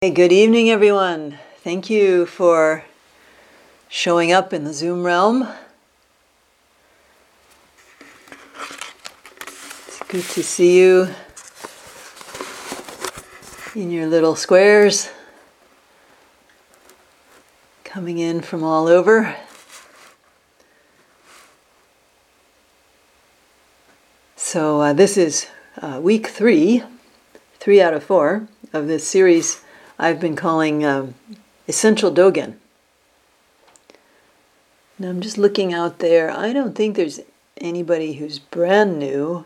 Hey, good evening, everyone. Thank you for showing up in the Zoom realm. It's good to see you in your little squares, coming in from all over. So this is week 3 out of 4 of this series I've been calling Essential Dogen. Now I'm just looking out there. I don't think there's anybody who's brand new.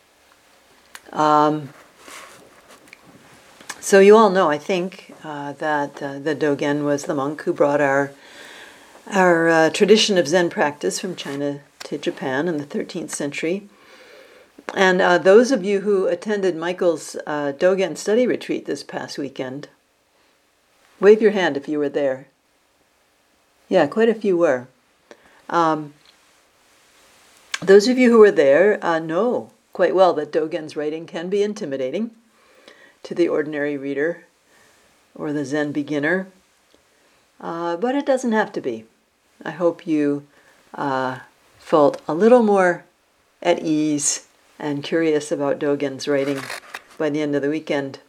So you all know, I think, that the Dogen was the monk who brought our tradition of Zen practice from China to Japan in the 13th century. And those of you who attended Michael's Dogen study retreat this past weekend, wave your hand if you were there. Yeah, quite a few were. Those of you who were there know quite well that Dogen's writing can be intimidating to the ordinary reader or the Zen beginner, but it doesn't have to be. I hope you felt a little more at ease and curious about Dogen's writing by the end of the weekend.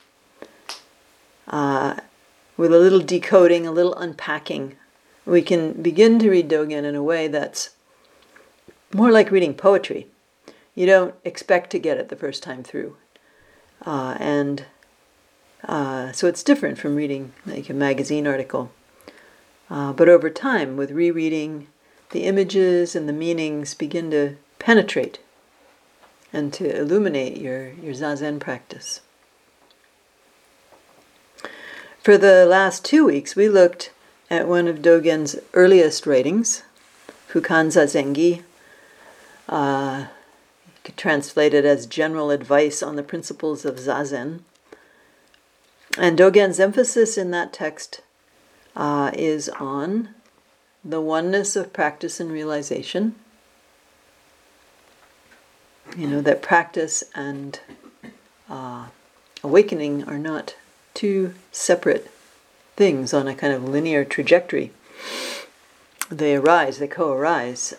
With a little decoding, a little unpacking, we can begin to read Dogen in a way that's more like reading poetry. You don't expect to get it the first time through. So it's different from reading like a magazine article. But over time, with rereading, the images and the meanings begin to penetrate and to illuminate your Zazen practice. For the last 2 weeks, we looked at one of Dogen's earliest writings, Fukan Zazengi. You could translate it as General Advice on the Principles of Zazen. And Dogen's emphasis in that text is on the oneness of practice and realization. You know, that practice and awakening are not two separate things on a kind of linear trajectory. They co-arise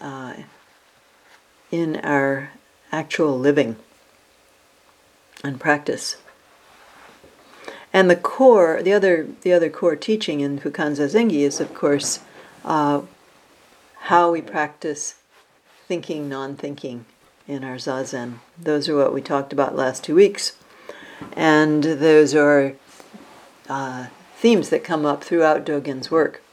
in our actual living and practice. And the other core teaching in Fukan Zazengi is, of course, how we practice thinking, non-thinking in our Zazen. Those are what we talked about last 2 weeks. And those are themes that come up throughout Dogen's work.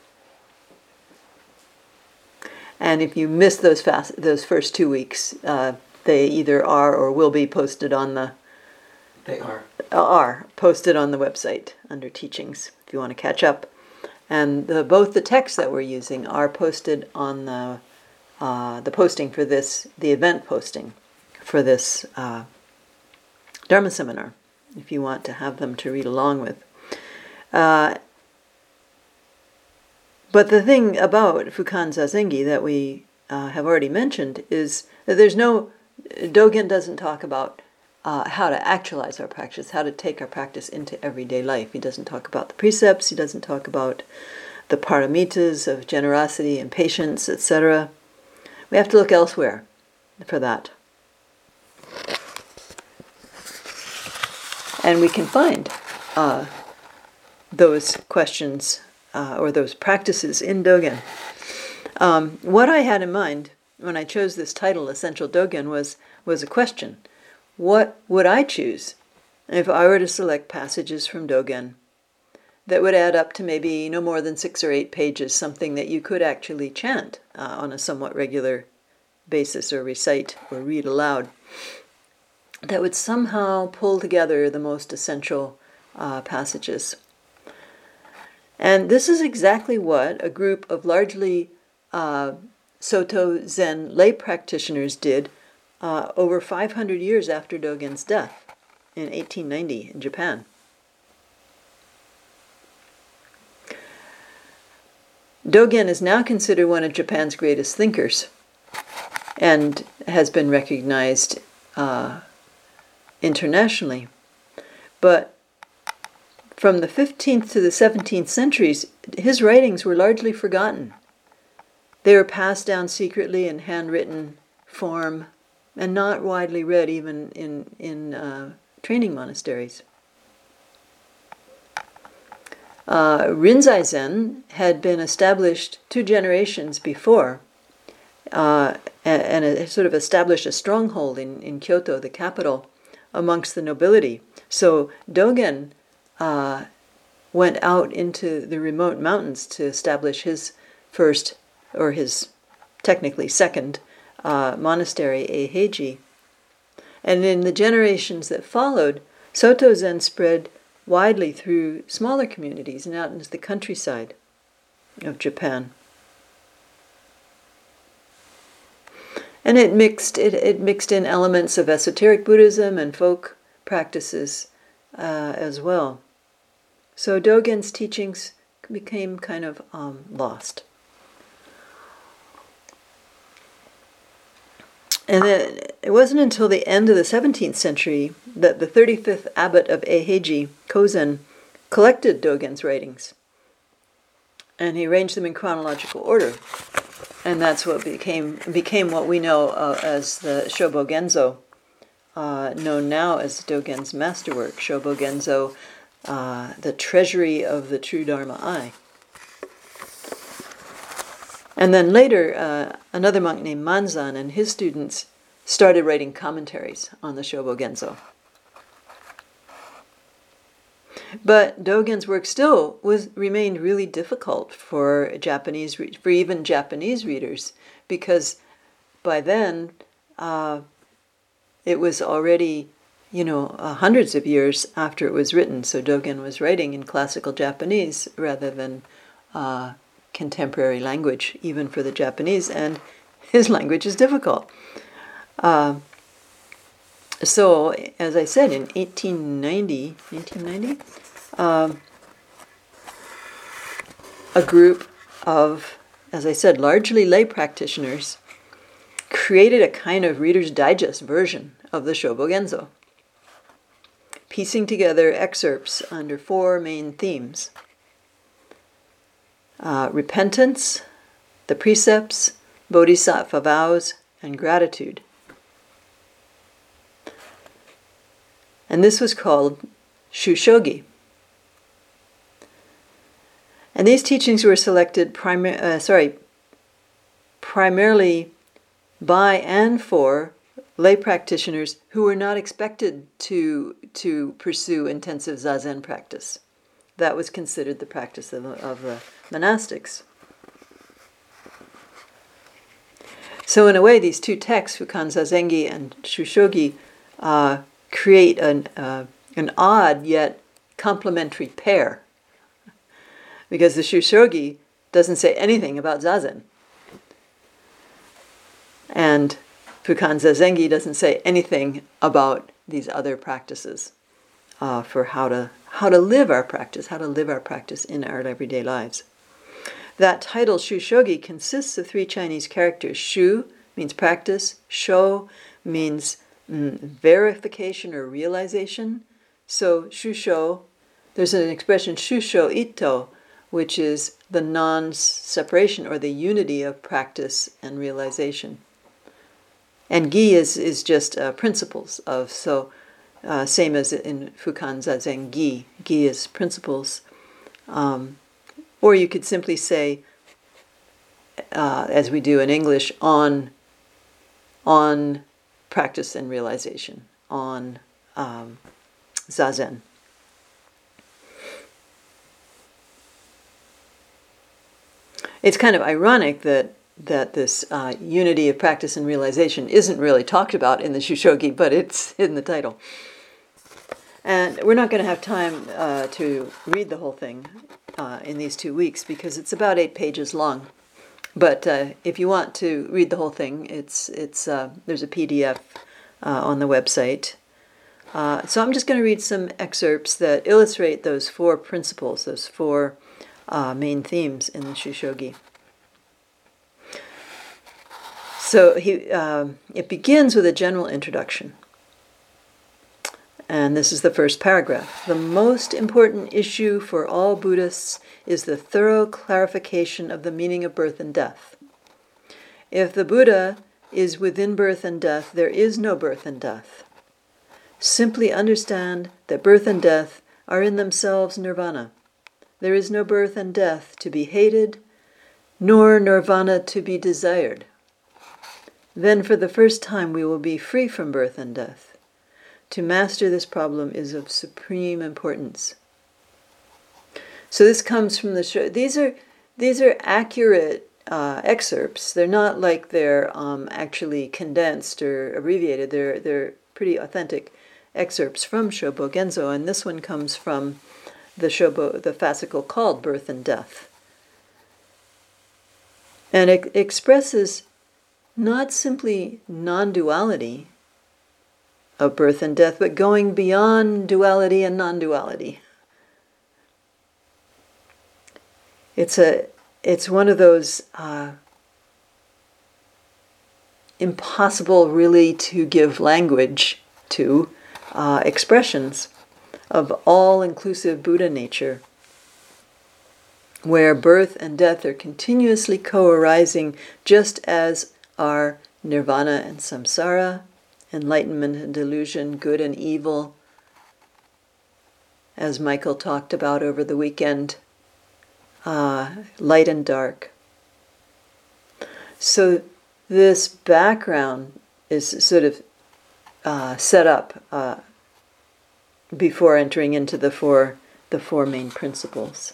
And if you missed those first 2 weeks, they either are or will be posted on the... They are posted on the website under teachings if you want to catch up. And both the texts that we're using are posted on the posting for this, the event posting for this Dharma seminar, if you want to have them to read along with. But the thing about Fukan Zazengi that we have already mentioned is that Dogen doesn't talk about how to actualize our practice, how to take our practice into everyday life. He doesn't talk about the precepts, he doesn't talk about the paramitas of generosity and patience, etc. We have to look elsewhere for that. And we can find those questions or those practices in Dogen. What I had in mind when I chose this title, Essential Dogen, was a question. What would I choose if I were to select passages from Dogen that would add up to maybe no more than 6 or 8 pages, something that you could actually chant on a somewhat regular basis or recite or read aloud, that would somehow pull together the most essential passages? And this is exactly what a group of largely Soto Zen lay practitioners did over 500 years after Dogen's death in 1890 in Japan. Dogen is now considered one of Japan's greatest thinkers and has been recognized internationally. But from the 15th to the 17th centuries, his writings were largely forgotten. They were passed down secretly in handwritten form and not widely read even in training monasteries. Rinzai Zen had been established 2 generations before, and it sort of established a stronghold in Kyoto, the capital, amongst the nobility. So Dogen went out into the remote mountains to establish his first, or his technically second, monastery, Eiheiji. And in the generations that followed, Soto Zen spread widely through smaller communities and out into the countryside of Japan. And it mixed in elements of esoteric Buddhism and folk practices as well. So Dogen's teachings became kind of lost. And then it wasn't until the end of the 17th century that the 35th abbot of Eiheiji, Kozen, collected Dogen's writings. And he arranged them in chronological order. And that's what became what we know as the Shobogenzo, known now as Dogen's masterwork, Shobogenzo, the treasury of the true Dharma eye. And then later, another monk named Manzan and his students started writing commentaries on the Shobogenzo. But Dogen's work still remained really difficult for even Japanese readers, because by then it was already, hundreds of years after it was written. So Dogen was writing in classical Japanese rather than contemporary language, even for the Japanese, and his language is difficult. So, as I said, in 1890, a group of, as I said, largely lay practitioners created a kind of Reader's Digest version of the Shobogenzo, piecing together excerpts under 4 main themes: repentance, the precepts, bodhisattva vows, and gratitude. And this was called Shushogi. And these teachings were selected primarily by and for lay practitioners who were not expected to pursue intensive zazen practice. That was considered the practice of the monastics. So in a way, these 2 texts, Fukan Zazengi and Shushogi, create an odd yet complementary pair, because the Shushogi doesn't say anything about zazen, and Fukan Zazengi doesn't say anything about these other practices for how to live our practice, in our everyday lives. That title, Shushogi, consists of 3 Chinese characters. Shu means practice, Sho means verification or realization. So Shusho, there's an expression, Shusho Ito, which is the non-separation or the unity of practice and realization. And Gi is just principles of, same as in Fukan Zazen, Gi. Gi is principles. Or you could simply say, as we do in English, on practice and realization, on zazen. It's kind of ironic that this unity of practice and realization isn't really talked about in the Shushogi, but it's in the title. And we're not going to have time to read the whole thing in these 2 weeks, because it's about 8 pages long. But if you want to read the whole thing, there's a PDF on the website. So I'm just going to read some excerpts that illustrate those 4 principles, those 4 main themes in the Shushogi. So it begins with a general introduction. And this is the first paragraph. The most important issue for all Buddhists is the thorough clarification of the meaning of birth and death. If the Buddha is within birth and death, there is no birth and death. Simply understand that birth and death are in themselves nirvana. There is no birth and death to be hated, nor nirvana to be desired. Then for the first time we will be free from birth and death. To master this problem is of supreme importance. So this comes from the these are accurate excerpts. They're not like they're actually condensed or abbreviated. They're pretty authentic excerpts from Shobo Genzo, and this one comes from the fascicle called Birth and Death. And it expresses not simply non-duality of birth and death, but going beyond duality and non-duality. It's one of those impossible really to give language to expressions of all-inclusive Buddha nature, where birth and death are continuously co-arising, just as are nirvana and samsara, enlightenment and delusion, good and evil, as Michael talked about over the weekend, light and dark. So this background is sort of set up before entering into the four main principles.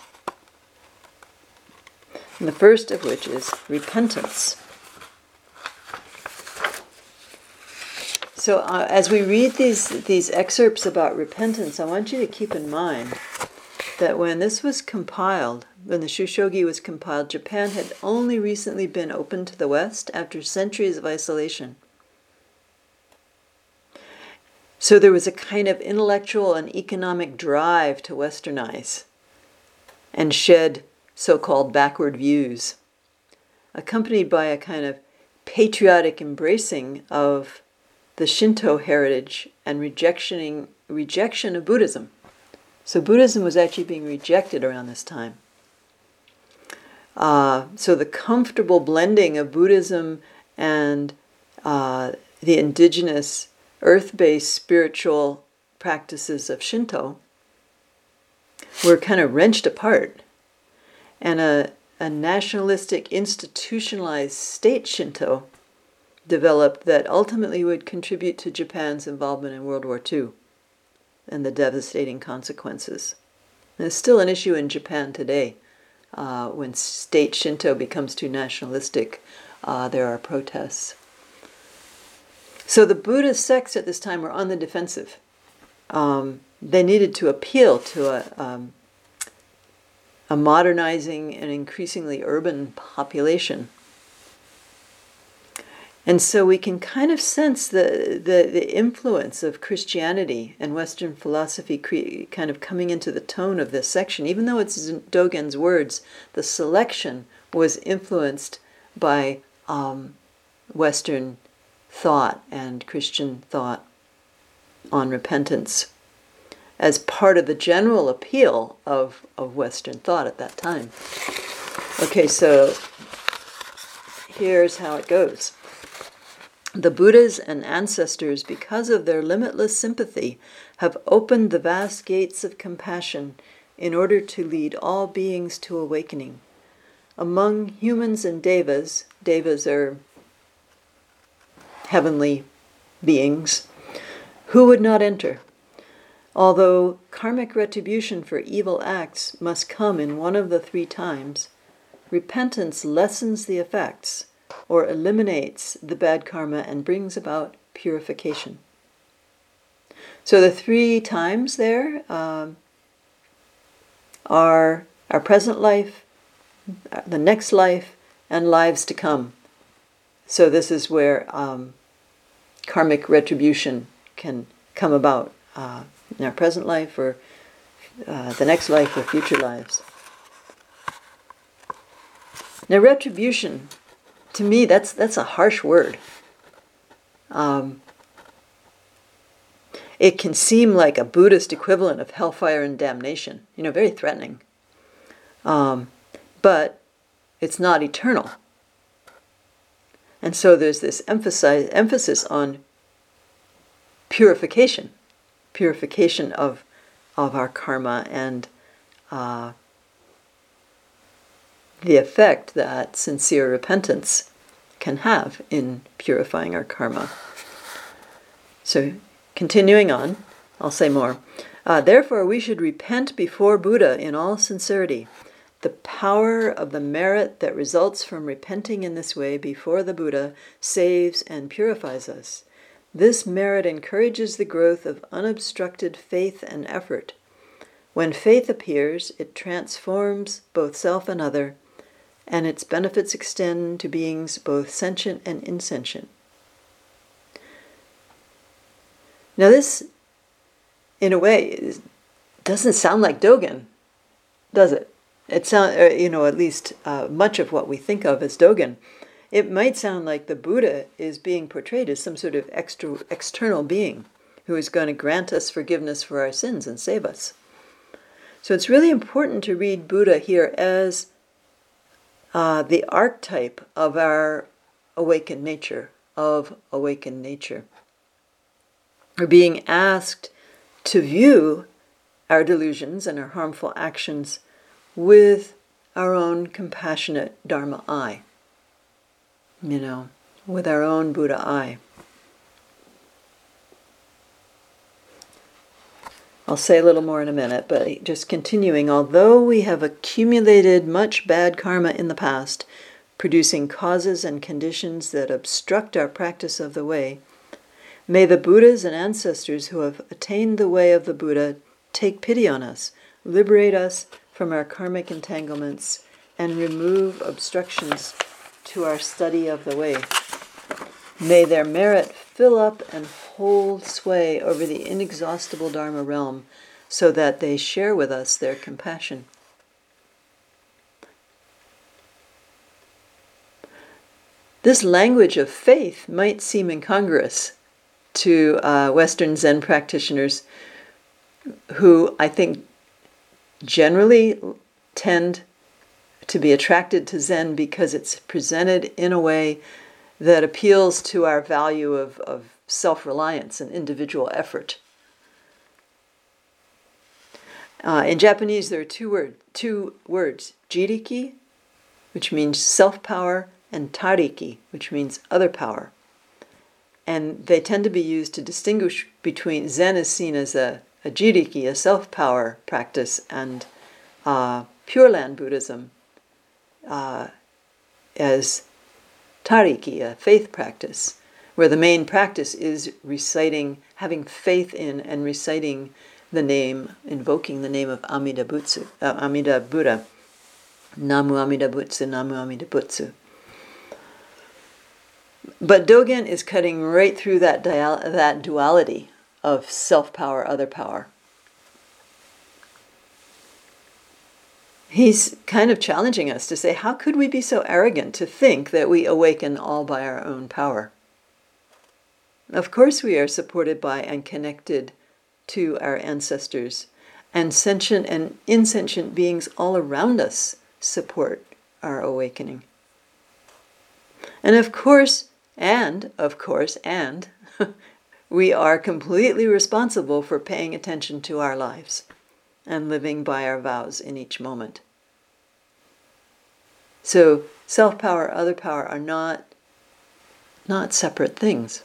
And the first of which is repentance. So as we read these excerpts about repentance, I want you to keep in mind that when this was compiled, when the Shushogi was compiled, Japan had only recently been opened to the West after centuries of isolation. So there was a kind of intellectual and economic drive to westernize and shed so-called backward views, accompanied by a kind of patriotic embracing of the Shinto heritage and rejection of Buddhism. So Buddhism was actually being rejected around this time. So the comfortable blending of Buddhism and the indigenous earth-based spiritual practices of Shinto were kind of wrenched apart. And a nationalistic, institutionalized state Shinto developed that ultimately would contribute to Japan's involvement in World War II and the devastating consequences. And it's still an issue in Japan today. When state Shinto becomes too nationalistic, there are protests. So the Buddhist sects at this time were on the defensive. They needed to appeal to a modernizing and increasingly urban population. And so we can kind of sense the influence of Christianity and Western philosophy kind of coming into the tone of this section. Even though it's Dogen's words, the selection was influenced by Western thought and Christian thought on repentance as part of the general appeal of Western thought at that time. Okay, so here's how it goes. The Buddhas and ancestors, because of their limitless sympathy, have opened the vast gates of compassion in order to lead all beings to awakening. Among humans and devas are heavenly beings, who would not enter? Although karmic retribution for evil acts must come in one of the 3 times, repentance lessens the effects or eliminates the bad karma and brings about purification. So the 3 times there are our present life, the next life, and lives to come. So this is where karmic retribution can come about in our present life or the next life or future lives. Now retribution, to me, that's a harsh word. it can seem like a Buddhist equivalent of hellfire and damnation, very threatening. But it's not eternal. And so there's this emphasis on purification of our karma and the effect that sincere repentance can have in purifying our karma. So, continuing on, I'll say more. Therefore, we should repent before Buddha in all sincerity. The power of the merit that results from repenting in this way before the Buddha saves and purifies us. This merit encourages the growth of unobstructed faith and effort. When faith appears, it transforms both self and other, and its benefits extend to beings both sentient and insentient. Now this, in a way, doesn't sound like Dogen, does it? It sounds, at least much of what we think of as Dogen. It might sound like the Buddha is being portrayed as some sort of external being who is going to grant us forgiveness for our sins and save us. So it's really important to read Buddha here as the archetype of our awakened nature, We're being asked to view our delusions and our harmful actions with our own compassionate Dharma eye, with our own Buddha eye. I'll say a little more in a minute, but just continuing, although we have accumulated much bad karma in the past, producing causes and conditions that obstruct our practice of the way, may the Buddhas and ancestors who have attained the way of the Buddha take pity on us, liberate us from our karmic entanglements, and remove obstructions to our study of the way. May their merit fill up and hold sway over the inexhaustible Dharma realm so that they share with us their compassion. This language of faith might seem incongruous to Western Zen practitioners who I think generally tend to be attracted to Zen because it's presented in a way that appeals to our value of self-reliance and individual effort. In Japanese, there are two words, jiriki, which means self-power, and tariki, which means other power. And they tend to be used to distinguish between Zen is seen as a jiriki, a self-power practice, and Pure Land Buddhism as tariki, a faith practice, where the main practice is having faith in and reciting the name, invoking the name of Amida Buddha. Namu Amida Butsu, Namu Amida Butsu. But Dogen is cutting right through that duality of self-power, other power. He's kind of challenging us to say, how could we be so arrogant to think that we awaken all by our own power? Of course we are supported by and connected to our ancestors, and sentient and insentient beings all around us support our awakening. And of course, we are completely responsible for paying attention to our lives and living by our vows in each moment. So self-power, other power are not separate things.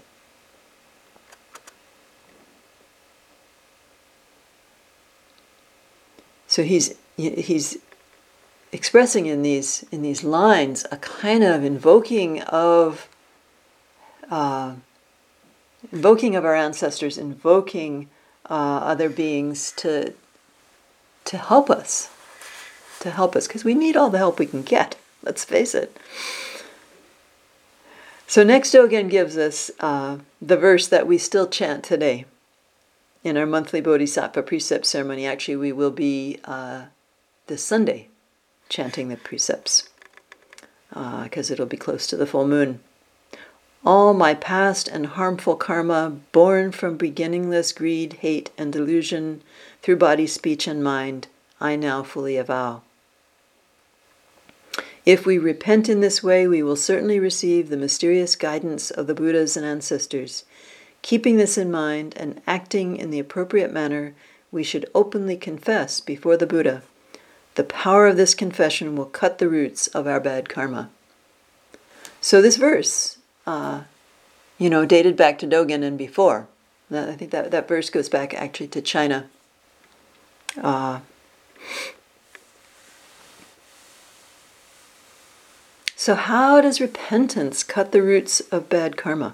So he's expressing in these lines a kind of invoking of our ancestors, invoking other beings to help us, because we need all the help we can get. Let's face it. So next Dogen gives us the verse that we still chant today in our monthly Bodhisattva precept ceremony. Actually, we will be this Sunday chanting the precepts because it'll be close to the full moon. All my past and harmful karma, born from beginningless greed, hate, and delusion, through body, speech, and mind, I now fully avow. If we repent in this way, we will certainly receive the mysterious guidance of the Buddhas and ancestors. Keeping this in mind and acting in the appropriate manner, we should openly confess before the Buddha. The power of this confession will cut the roots of our bad karma. So this verse, dated back to Dogen and before. I think that verse goes back actually to China. So how does repentance cut the roots of bad karma?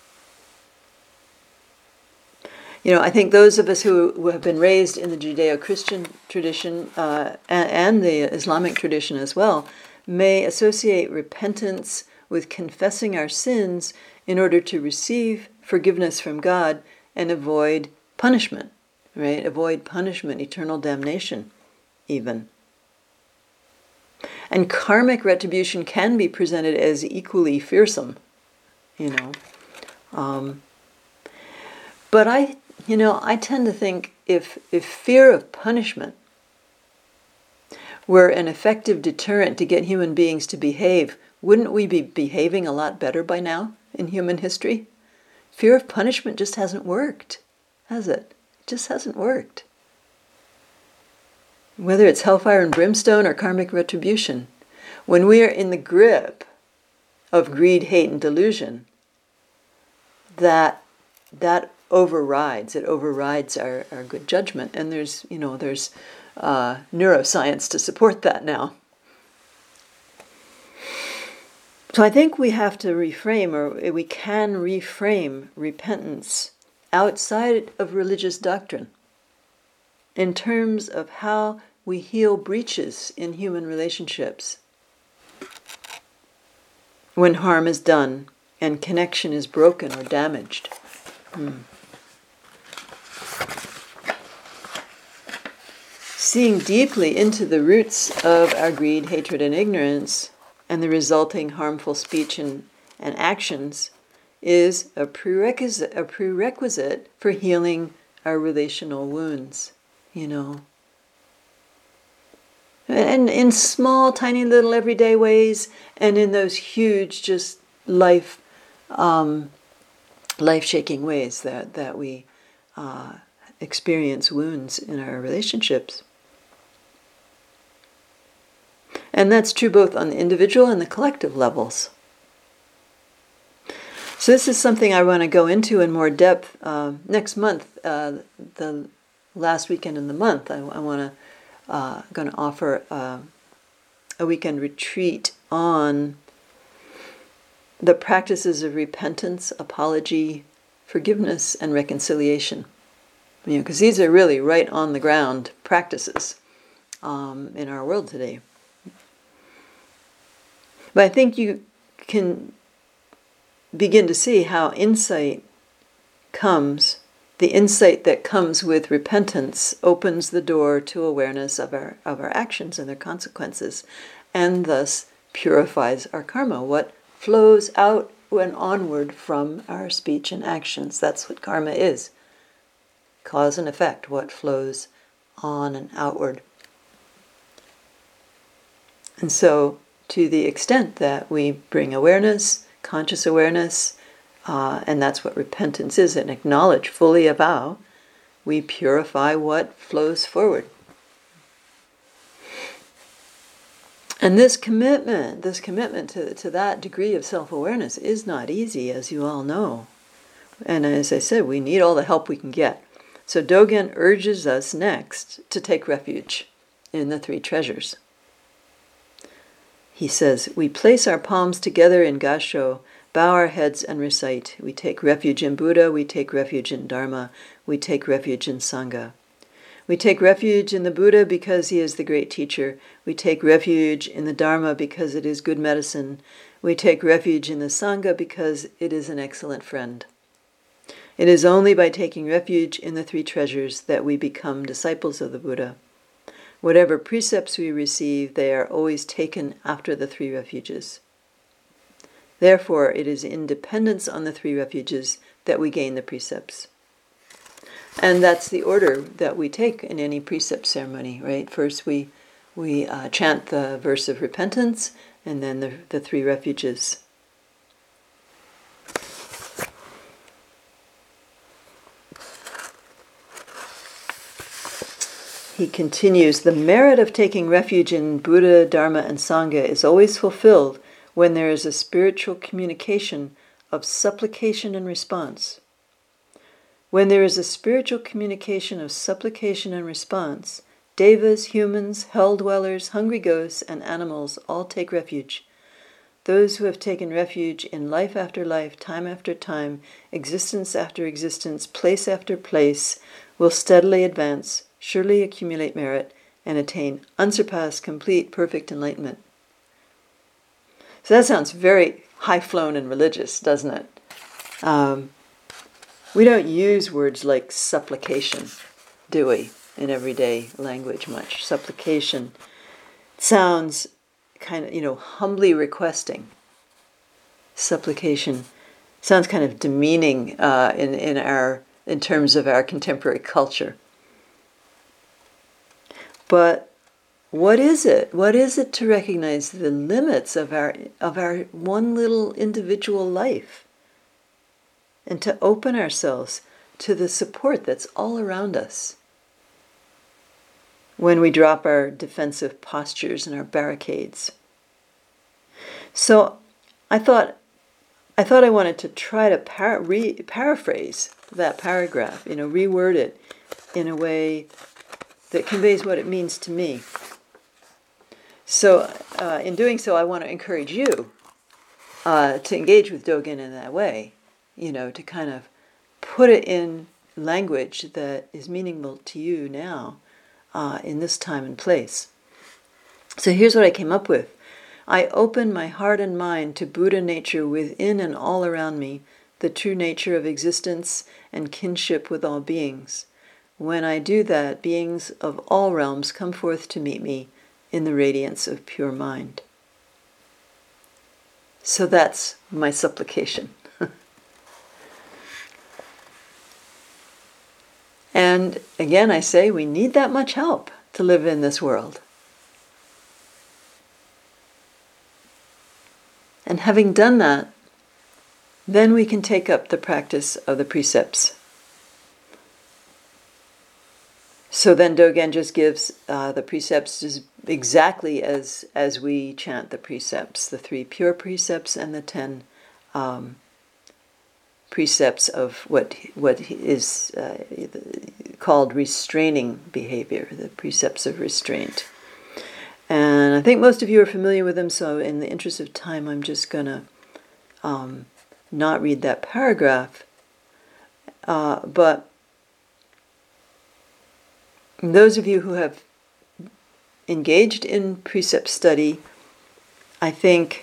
I think those of us who have been raised in the Judeo-Christian tradition and the Islamic tradition as well may associate repentance with confessing our sins in order to receive forgiveness from God and avoid punishment, right? Avoid punishment, eternal damnation, even. And karmic retribution can be presented as equally fearsome, But I tend to think if fear of punishment were an effective deterrent to get human beings to behave, wouldn't we be behaving a lot better by now in human history? Fear of punishment just hasn't worked, has it? It just hasn't worked. Whether it's hellfire and brimstone or karmic retribution, when we are in the grip of greed, hate, and delusion, that overrides our good judgment, and there's neuroscience to support that now. So I think we have to reframe, or we can reframe repentance outside of religious doctrine in terms of how we heal breaches in human relationships when harm is done and connection is broken or damaged. Seeing deeply into the roots of our greed, hatred, and ignorance, and the resulting harmful speech and actions, is a prerequisite for healing our relational wounds, And in small, tiny, little everyday ways, and in those huge, just life-shaking ways that we experience wounds in our relationships. And that's true both on the individual and the collective levels. So this is something I want to go into in more depth next month, the last weekend in the month. I want to going to offer a weekend retreat on the practices of repentance, apology, forgiveness, and reconciliation. Because these are really right on the ground practices in our world today. But I think you can begin to see how insight comes. The insight that comes with repentance opens the door to awareness of our actions and their consequences, and thus purifies our karma, what flows out and onward from our speech and actions. That's what karma is. Cause and effect, what flows on and outward. And so, to the extent that we bring awareness, conscious awareness, and that's what repentance is, and acknowledge, fully avow, we purify what flows forward. And this commitment to that degree of self-awareness is not easy, as you all know. And as I said, we need all the help we can get. So Dogen urges us next to take refuge in the three treasures. He says, we place our palms together in Gassho, bow our heads and recite. We take refuge in Buddha, we take refuge in Dharma, we take refuge in Sangha. We take refuge in the Buddha because he is the great teacher. We take refuge in the Dharma because it is good medicine. We take refuge in the Sangha because it is an excellent friend. It is only by taking refuge in the three treasures that we become disciples of the Buddha. Whatever precepts we receive, they are always taken after the three refuges. Therefore, it is in dependence on the three refuges that we gain the precepts. And that's the order that we take in any precept ceremony, right? First we chant the verse of repentance, and then the three refuges. He continues, the merit of taking refuge in Buddha, Dharma, and Sangha is always fulfilled when there is a spiritual communication of supplication and response. When there is a spiritual communication of supplication and response, devas, humans, hell-dwellers, hungry ghosts, and animals all take refuge. Those who have taken refuge in life after life, time after time, existence after existence, place after place, will steadily advance, surely accumulate merit, and attain unsurpassed, complete, perfect enlightenment. So that sounds very high-flown and religious, doesn't it? We don't use words like supplication, do we, in everyday language much. Supplication sounds kind of, humbly requesting. Supplication sounds kind of demeaning in terms of our contemporary culture. But what is it? What is it to recognize the limits of our one little individual life, and to open ourselves to the support that's all around us when we drop our defensive postures and our barricades? So I thought I wanted to try to paraphrase that paragraph, reword it in a way that conveys what it means to me. So in doing so, I want to encourage you to engage with Dogen in that way, to kind of put it in language that is meaningful to you now, in this time and place. So here's what I came up with. I open my heart and mind to Buddha nature within and all around me, the true nature of existence and kinship with all beings. When I do that, beings of all realms come forth to meet me in the radiance of pure mind. So that's my supplication. And again, I say we need that much help to live in this world. And having done that, then we can take up the practice of the precepts. So then Dogen just gives the precepts just exactly as we chant the precepts, the 3 pure precepts and the 10 precepts of what is called restraining behavior, the precepts of restraint. And I think most of you are familiar with them, so in the interest of time, I'm just going to not read that paragraph. But those of you who have engaged in precept study, I think,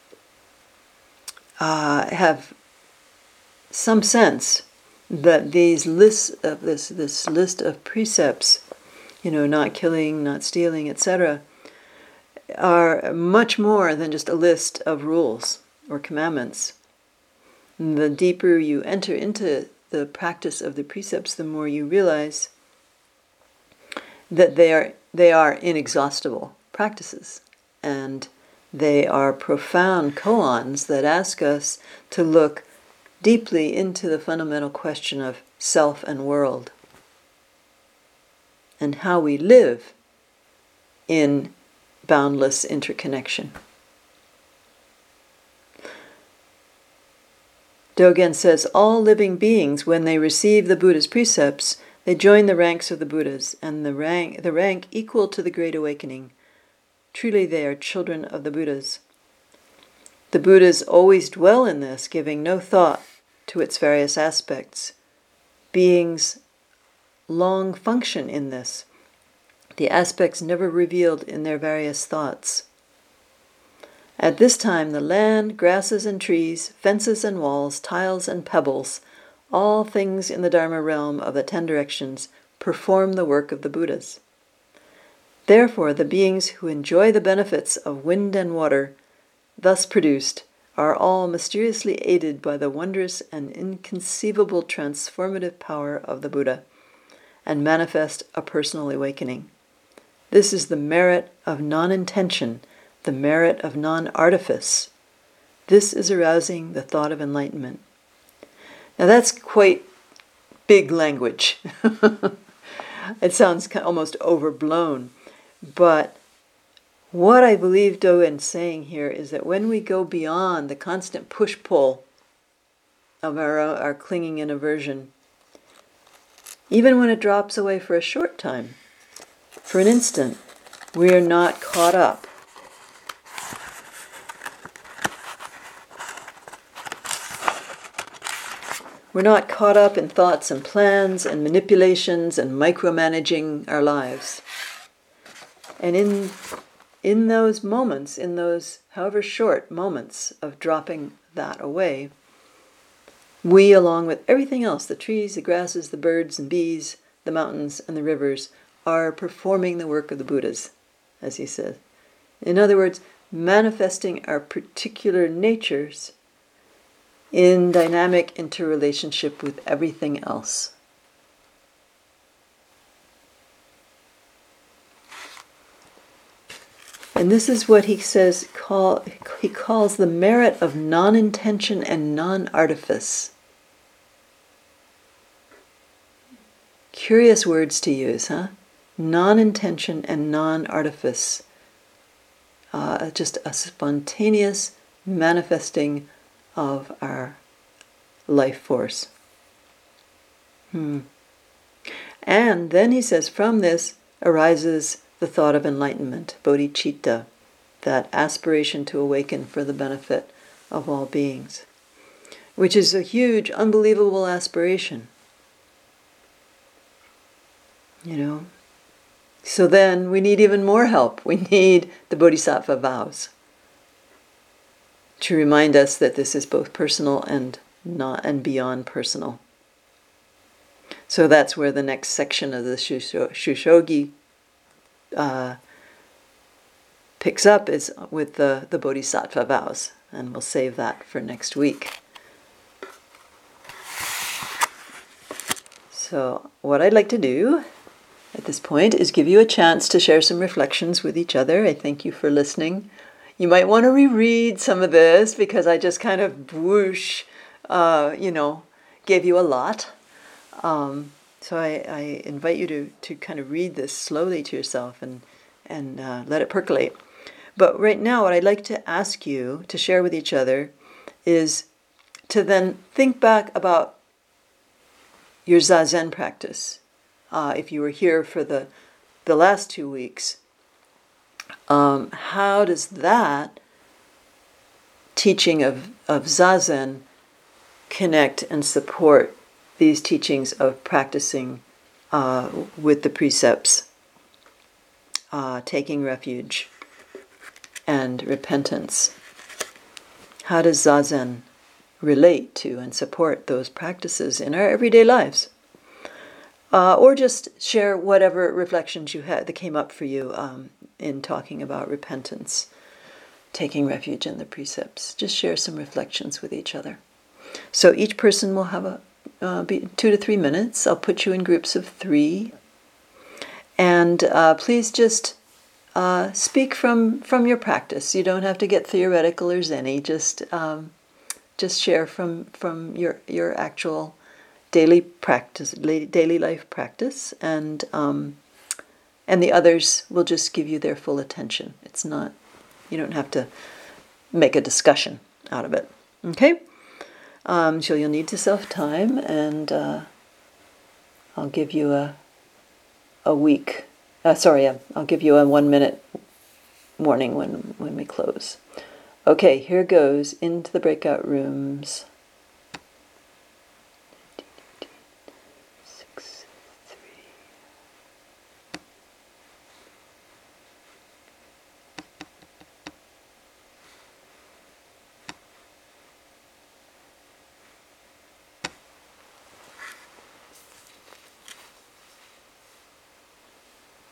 have some sense that these lists of this list of precepts, not killing, not stealing, etc., are much more than just a list of rules or commandments. And the deeper you enter into the practice of the precepts, the more you realize that they are inexhaustible practices, and they are profound koans that ask us to look deeply into the fundamental question of self and world, and how we live in boundless interconnection. Dogen says, all living beings, when they receive the Buddha's precepts, they join the ranks of the Buddhas, and the rank equal to the Great Awakening. Truly they are children of the Buddhas. The Buddhas always dwell in this, giving no thought to its various aspects. Beings long function in this, the aspects never revealed in their various thoughts. At this time, the land, grasses and trees, fences and walls, tiles and pebbles, all things in the Dharma realm of the 10 directions, perform the work of the Buddhas. Therefore, the beings who enjoy the benefits of wind and water, thus produced, are all mysteriously aided by the wondrous and inconceivable transformative power of the Buddha and manifest a personal awakening. This is the merit of non-intention, the merit of non-artifice. This is arousing the thought of enlightenment. Now that's quite big language. It sounds almost overblown, but what I believe Dogen's saying here is that when we go beyond the constant push-pull of our clinging and aversion, even when it drops away for a short time, for an instant, we are not caught up. We're not caught up in thoughts and plans and manipulations and micromanaging our lives. And in those moments, in those however short moments of dropping that away, we, along with everything else, the trees, the grasses, the birds and bees, the mountains and the rivers, are performing the work of the Buddhas, as he says. In other words, manifesting our particular natures in dynamic interrelationship with everything else. And this is what he says, he calls the merit of non-intention and non-artifice. Curious words to use, huh? Non-intention and non-artifice. Just a spontaneous manifesting of our life force. And then he says, from this arises the thought of enlightenment, bodhicitta, that aspiration to awaken for the benefit of all beings, which is a huge, unbelievable aspiration. So then we need even more help. We need the Bodhisattva vows to remind us that this is both personal and beyond personal. So that's where the next section of the Shushogi picks up, is with the Bodhisattva vows, and we'll save that for next week. So what I'd like to do at this point is give you a chance to share some reflections with each other. I thank you for listening. You might want to reread some of this because I just kind of whoosh, gave you a lot. So I invite you to kind of read this slowly to yourself and let it percolate. But right now, what I'd like to ask you to share with each other is to then think back about your Zazen practice. If you were here for the last 2 weeks, how does that teaching of Zazen connect and support these teachings of practicing with the precepts, taking refuge, and repentance? How does Zazen relate to and support those practices in our everyday lives? Or just share whatever reflections you had that came up for you in talking about repentance, taking refuge in the precepts. Just share some reflections with each other. So each person will have be 2 to 3 minutes. I'll put you in groups of 3. And please just speak from your practice. You don't have to get theoretical or zen-y. Just share from your actual daily practice, daily life practice, and the others will just give you their full attention. It's not, you don't have to make a discussion out of it. Okay? So you'll need to self-time, and I'll give you I'll give you a 1-minute warning when we close. Okay, here goes into the breakout rooms.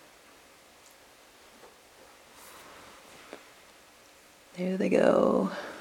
There they go.